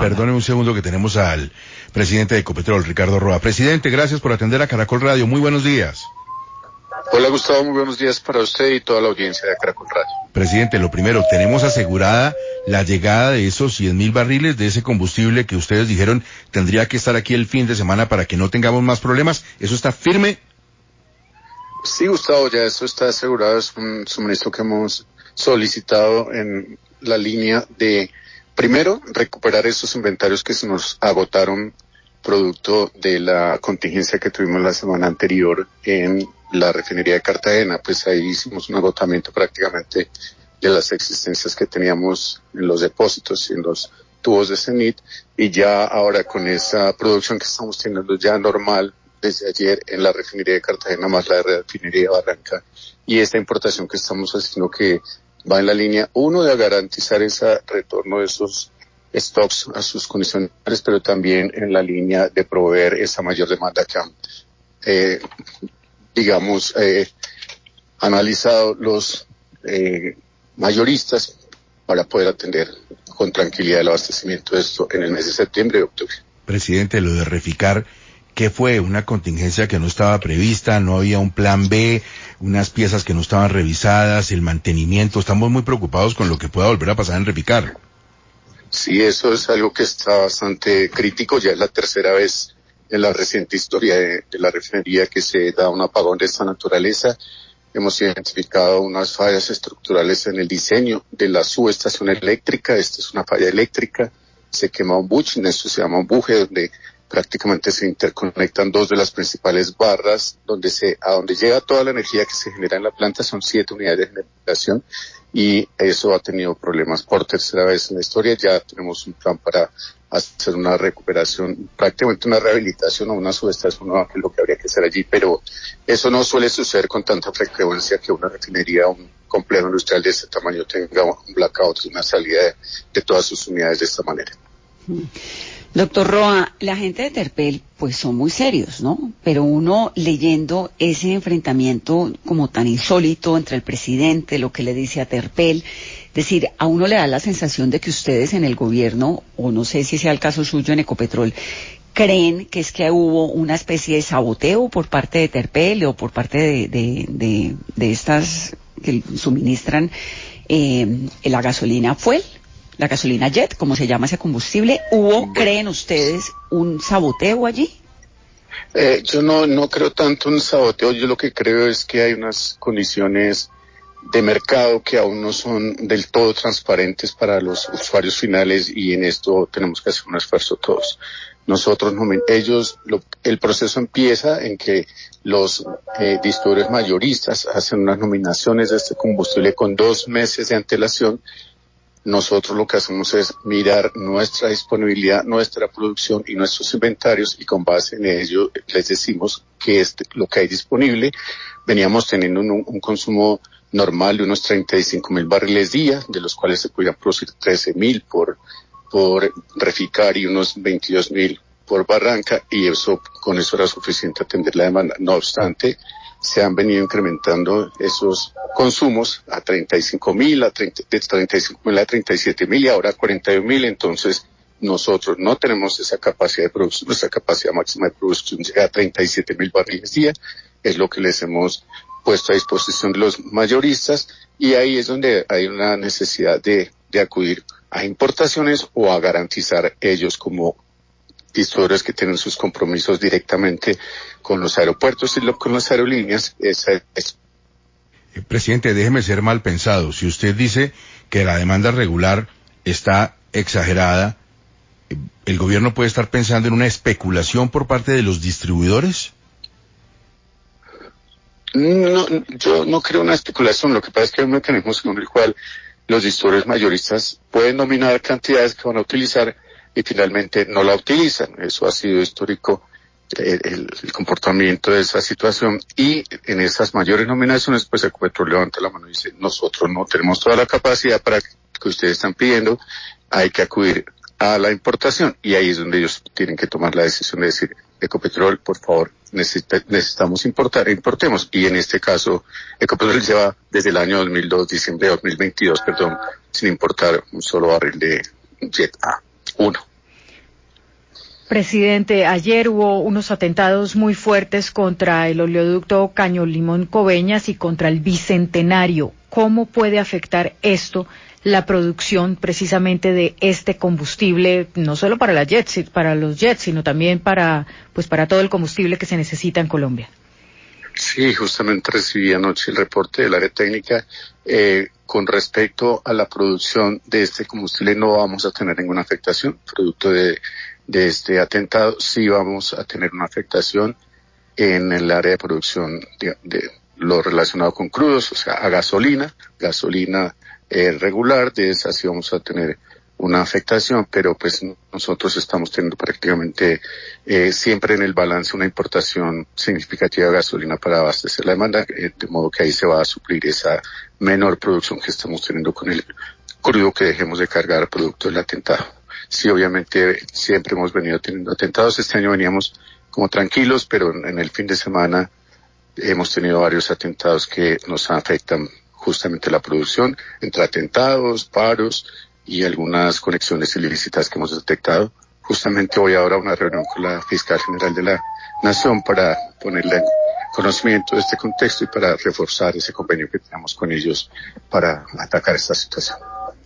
Perdone un segundo que tenemos al presidente de Ecopetrol, Ricardo Roa. Presidente, gracias por atender a Caracol Radio. Muy buenos días. Hola Gustavo, muy buenos días para usted y toda la audiencia de Caracol Radio. Presidente, lo primero, ¿tenemos asegurada la llegada de esos 100.000 barriles de ese combustible que ustedes dijeron tendría que estar aquí el fin de semana para que no tengamos más problemas? ¿Eso está firme? Sí, Gustavo, ya eso está asegurado. Es un suministro que hemos solicitado en la línea de, primero, recuperar esos inventarios que se nos agotaron producto de la contingencia que tuvimos la semana anterior en la refinería de Cartagena. Pues ahí hicimos un agotamiento prácticamente de las existencias que teníamos en los depósitos y en los tubos de Cenit, y ya ahora con esa producción que estamos teniendo ya normal desde ayer en la refinería de Cartagena más la refinería de Barranca, y esta importación que estamos haciendo que va en la línea, uno, de garantizar ese retorno de esos stocks a sus condiciones, pero también en la línea de proveer esa mayor demanda que han, analizado los mayoristas para poder atender con tranquilidad el abastecimiento de esto en el mes de septiembre y octubre. Presidente, lo de Reficar, ¿qué fue? ¿Una contingencia que no estaba prevista? ¿No había un plan B? ¿Unas piezas que no estaban revisadas? ¿El mantenimiento? Estamos muy preocupados con lo que pueda volver a pasar en Reficar. Sí, eso es algo que está bastante crítico. Ya es la tercera vez en la reciente historia de la refinería que se da un apagón de esta naturaleza. Hemos identificado unas fallas estructurales en el diseño de la subestación eléctrica. Esta es una falla eléctrica. Se quema un buche, esto se llama un buje, donde prácticamente se interconectan dos de las principales barras, a donde llega toda la energía que se genera en la planta. Son 7 unidades de generación, y eso ha tenido problemas por tercera vez en la historia. Ya tenemos un plan para hacer una recuperación, prácticamente una rehabilitación o una subestación nueva, que es lo que habría que hacer allí, pero eso no suele suceder con tanta frecuencia que una refinería, un complejo industrial de este tamaño tenga un blackout, una salida de todas sus unidades de esta manera. Doctor Roa, la gente de Terpel pues son muy serios, ¿no? Pero uno leyendo ese enfrentamiento como tan insólito entre el presidente, lo que le dice a Terpel, es decir, a uno le da la sensación de que ustedes en el gobierno, o no sé si sea el caso suyo en Ecopetrol, creen que es que hubo una especie de saboteo por parte de Terpel o por parte de estas que suministran la gasolina Fuel. La gasolina jet, como se llama ese combustible. ¿Creen ustedes, un saboteo allí? Yo no creo tanto en saboteo. Yo lo que creo es que hay unas condiciones de mercado que aún no son del todo transparentes para los usuarios finales, y en esto tenemos que hacer un esfuerzo todos. Nosotros, el proceso empieza en que los distribuidores mayoristas hacen unas nominaciones de este combustible con 2 meses de antelación. Nosotros lo que hacemos es mirar nuestra disponibilidad, nuestra producción y nuestros inventarios, y con base en ello les decimos que lo que hay disponible. Veníamos teniendo un consumo normal de unos 35.000 barriles día, de los cuales se podían producir 13.000 por Reficar y unos 22.000 por Barranca, y con eso era suficiente atender la demanda. No obstante, se han venido incrementando esos consumos a 35.000, de 35.000 a 37.000 y ahora a 41.000. Entonces, nosotros no tenemos esa capacidad de producción. Nuestra capacidad máxima de producción llega a 37.000 barriles día. Es lo que les hemos puesto a disposición de los mayoristas, y ahí es donde hay una necesidad de acudir a importaciones o a garantizar ellos como distribuidores que tienen sus compromisos directamente con los aeropuertos y con las aerolíneas. Presidente, déjeme ser mal pensado. Si usted dice que la demanda regular está exagerada, ¿el gobierno puede estar pensando en una especulación por parte de los distribuidores? No, yo no creo una especulación. Lo que pasa es que hay un mecanismo según el cual los distribuidores mayoristas pueden nominar cantidades que van a utilizar y finalmente no la utilizan. Eso ha sido histórico, el comportamiento de esa situación, y en esas mayores nominaciones pues Ecopetrol levanta la mano y dice: nosotros no tenemos toda la capacidad para que ustedes están pidiendo, hay que acudir a la importación, y ahí es donde ellos tienen que tomar la decisión de decir: Ecopetrol, por favor, necesitamos importar, importemos. Y en este caso, Ecopetrol lleva desde el año 2002, diciembre de 2022, sin importar un solo barril de Jet A1. Presidente, ayer hubo unos atentados muy fuertes contra el oleoducto Caño Limón Coveñas y contra el Bicentenario. ¿Cómo puede afectar esto la producción precisamente de este combustible, no solo para los jets, sino también para todo el combustible que se necesita en Colombia? Sí, justamente recibí anoche el reporte del área técnica. Con respecto a la producción de este combustible no vamos a tener ninguna afectación, producto de este atentado. Sí vamos a tener una afectación en el área de producción de lo relacionado con crudos, o sea, a gasolina regular. De esa sí vamos a tener una afectación, pero pues nosotros estamos teniendo prácticamente siempre en el balance una importación significativa de gasolina para abastecer la demanda, de modo que ahí se va a suplir esa menor producción que estamos teniendo con el crudo que dejemos de cargar producto del atentado. Sí, obviamente siempre hemos venido teniendo atentados. Este año veníamos como tranquilos, pero en el fin de semana hemos tenido varios atentados que nos afectan justamente la producción, entre atentados, paros y algunas conexiones ilícitas que hemos detectado. Justamente voy ahora a una reunión con la Fiscal General de la Nación para ponerle conocimiento de este contexto y para reforzar ese convenio que tenemos con ellos para atacar esta situación.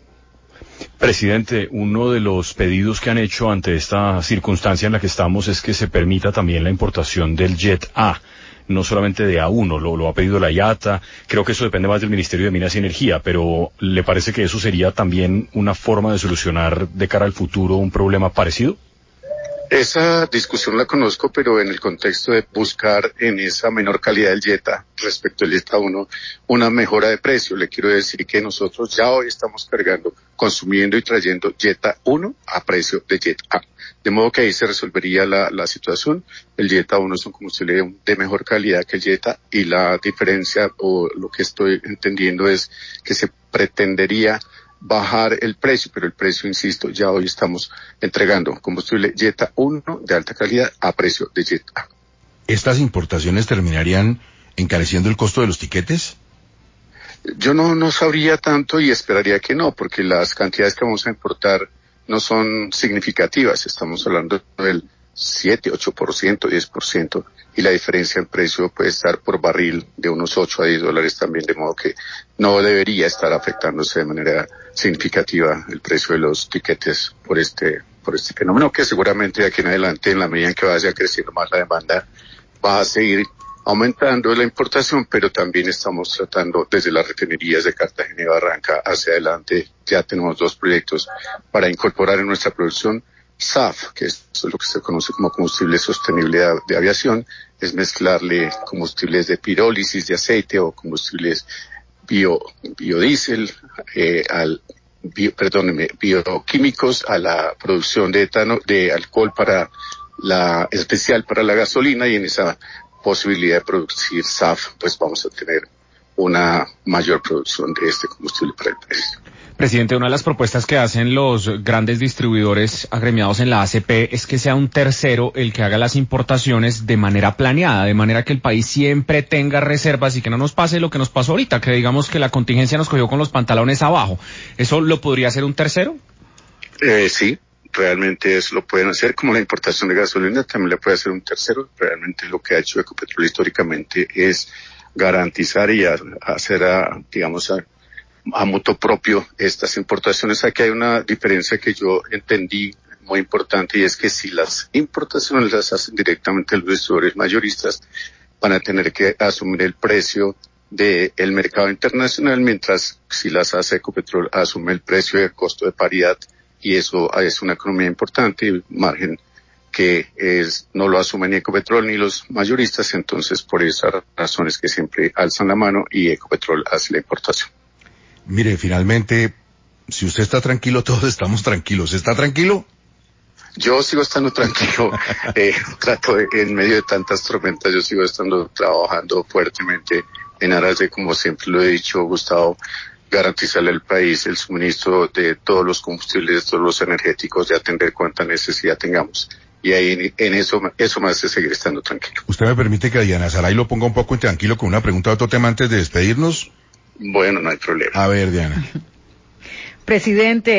Presidente, uno de los pedidos que han hecho ante esta circunstancia en la que estamos es que se permita también la importación del Jet A, no solamente de A1, lo ha pedido la IATA. Creo que eso depende más del Ministerio de Minas y Energía, pero ¿le parece que eso sería también una forma de solucionar de cara al futuro un problema parecido? Esa discusión la conozco, pero en el contexto de buscar en esa menor calidad del Jetta respecto al Jetta 1 una mejora de precio. Le quiero decir que nosotros ya hoy estamos cargando, consumiendo y trayendo Jetta 1 a precio de Jetta A. De modo que ahí se resolvería la situación. El Jetta 1 es un combustible de mejor calidad que el Jetta, y la diferencia, o lo que estoy entendiendo, es que se pretendería bajar el precio, pero el precio, insisto, ya hoy estamos entregando combustible Jetta 1 de alta calidad a precio de Jetta A. ¿Estas importaciones terminarían encareciendo el costo de los tiquetes? Yo no sabría tanto, y esperaría que no, porque las cantidades que vamos a importar no son significativas. Estamos hablando del 7, 8%, 10%, y la diferencia en precio puede estar por barril de unos 8 a 10 dólares también, de modo que no debería estar afectándose de manera significativa el precio de los tiquetes por este fenómeno, que seguramente de aquí en adelante, en la medida en que vaya creciendo más la demanda, va a seguir aumentando la importación, pero también estamos tratando desde las refinerías de Cartagena y Barranca hacia adelante. Ya tenemos 2 proyectos para incorporar en nuestra producción SAF, que es lo que se conoce como combustible sostenible de aviación, es mezclarle combustibles de pirólisis de aceite o combustibles biodiesel, bioquímicos a la producción de alcohol especial para la gasolina, y en esa posibilidad de producir SAF, pues vamos a tener una mayor producción de este combustible para el país. Presidente, una de las propuestas que hacen los grandes distribuidores agremiados en la ACP es que sea un tercero el que haga las importaciones de manera planeada, de manera que el país siempre tenga reservas y que no nos pase lo que nos pasó ahorita, que digamos que la contingencia nos cogió con los pantalones abajo. ¿Eso lo podría hacer un tercero? Sí, realmente eso lo pueden hacer, como la importación de gasolina también la puede hacer un tercero. Realmente lo que ha hecho Ecopetrol históricamente es garantizar y hacer a moto propio estas importaciones. Aquí hay una diferencia que yo entendí muy importante, y es que si las importaciones las hacen directamente los distribuidores mayoristas, van a tener que asumir el precio del mercado internacional, mientras si las hace Ecopetrol asume el precio y el costo de paridad, y eso es una economía importante y margen que no lo asumen ni Ecopetrol ni los mayoristas. Entonces, por esas razones que siempre alzan la mano y Ecopetrol hace la importación. Mire, finalmente, si usted está tranquilo, todos estamos tranquilos. ¿Está tranquilo? Yo sigo estando tranquilo. En medio de tantas tormentas, yo sigo trabajando fuertemente en aras de, como siempre lo he dicho, Gustavo, garantizarle al país el suministro de todos los combustibles, de todos los energéticos, de atender cuánta necesidad tengamos. Y ahí en eso me hace seguir estando tranquilo. ¿Usted me permite que a Diana Saray lo ponga un poco intranquilo con una pregunta de otro tema antes de despedirnos? Bueno, no hay problema. A ver, Diana. Presidente,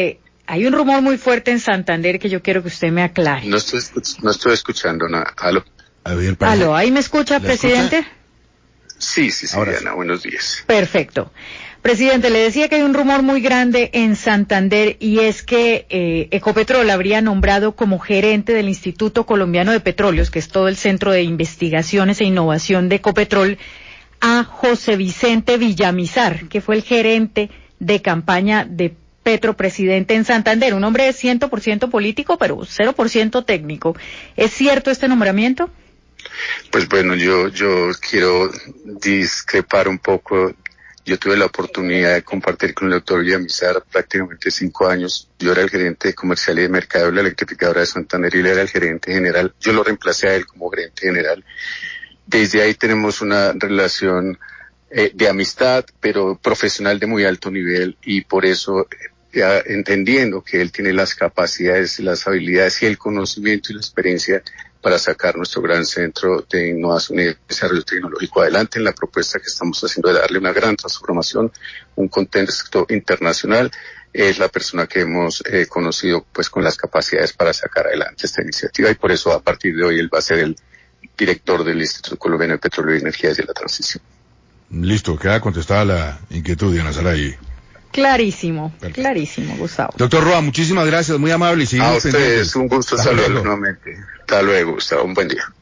Hay un rumor muy fuerte en Santander que yo quiero que usted me aclare. No estoy escuchando nada. ¿Aló? A ver, ¿Aló? ¿Ahí me escucha, presidente? Escucha? Sí, Ahora Diana, sí. buenos días. Perfecto. Presidente, le decía que hay un rumor muy grande en Santander y es que Ecopetrol habría nombrado como gerente del Instituto Colombiano de Petróleos, que es todo el centro de investigaciones e innovación de Ecopetrol, a José Vicente Villamizar, que fue el gerente de campaña de Petro Presidente en Santander, un hombre 100% político, pero 0% técnico. ¿Es cierto este nombramiento? Pues bueno, yo quiero discrepar un poco. Yo tuve la oportunidad de compartir con el doctor Villamizar prácticamente 5 años. Yo era el gerente de comercial y de mercado de la electrificadora de Santander y él era el gerente general. Yo lo reemplacé a él como gerente general. Desde ahí tenemos una relación de amistad, pero profesional de muy alto nivel, y por eso, entendiendo que él tiene las capacidades, las habilidades y el conocimiento y la experiencia para sacar nuestro gran centro de innovación y desarrollo tecnológico adelante en la propuesta que estamos haciendo de darle una gran transformación, un contexto internacional, es la persona que hemos conocido pues con las capacidades para sacar adelante esta iniciativa, y por eso a partir de hoy él va a ser el director del Instituto Colombiano de Petróleo y Energías y de la Transición. Listo, queda contestada la inquietud, Diana Saray. Clarísimo, Perfecto. clarísimo, Gustavo. Doctor Roa, muchísimas gracias, muy amable y seguimos A ustedes, pendientes. un gusto Hasta saludarlos luego. nuevamente. Hasta luego, Gustavo, un buen día.